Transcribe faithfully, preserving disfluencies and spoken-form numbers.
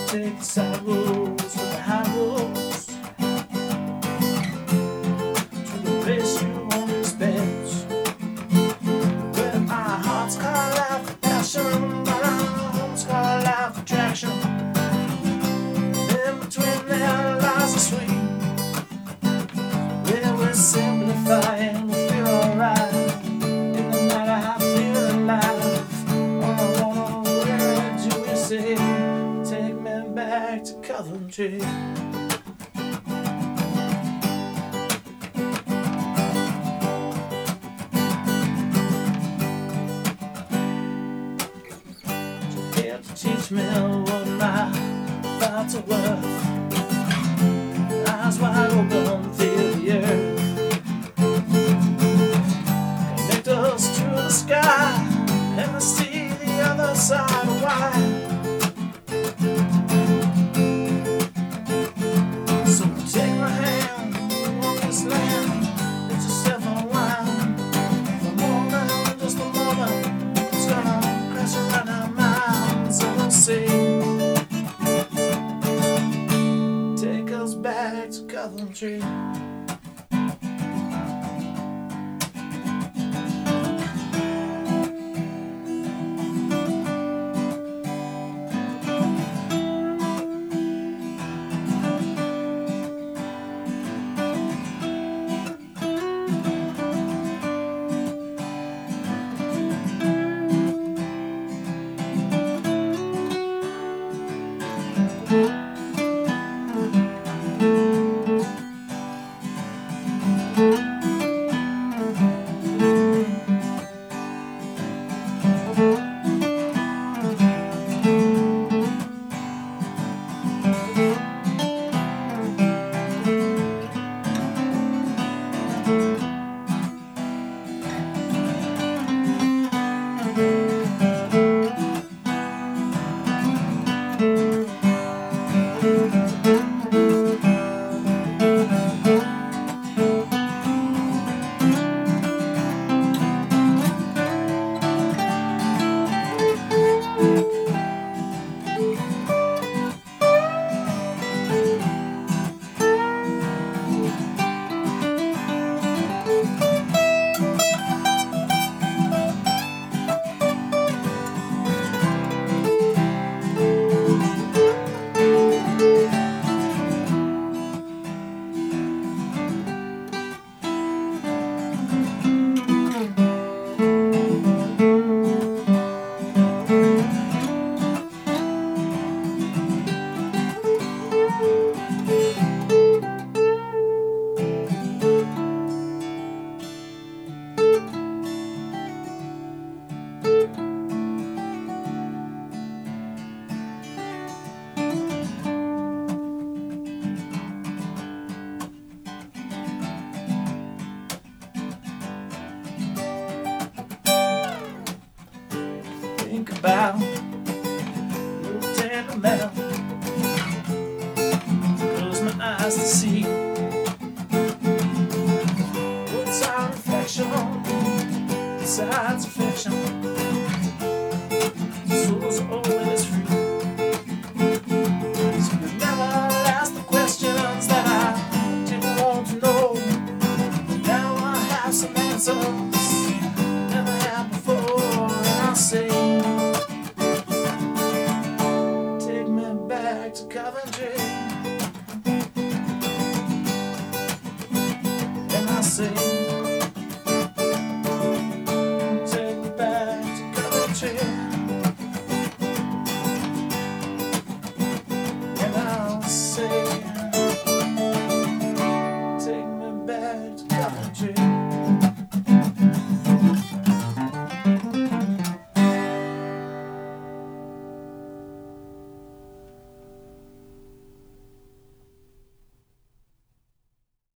Take the side roads to the high roads, to the place you won't expect, where my heart's called out for passion, my home's called out for traction. In between there lies a sweet, where we're simplifying, we feel alright. In the night I feel alive. Oh, oh, where do we say? Take me back to Coventry. You're here to teach me what my thoughts are worth. Eyes wide open, feel the earth. Connect us to the sky, and I see the other side of why. So take my hand, walk this land, let yourself unwind. For more than just a moment, it's gonna crash around our minds, and we'll see. Take us back to Coventry. Think about your tender mouth, close my eyes to see what's our reflection besides affection. Souls are always free, so you never ask the questions that I didn't want to know. Now I have some answers never had before, and I'll say, back to Coventry. And I say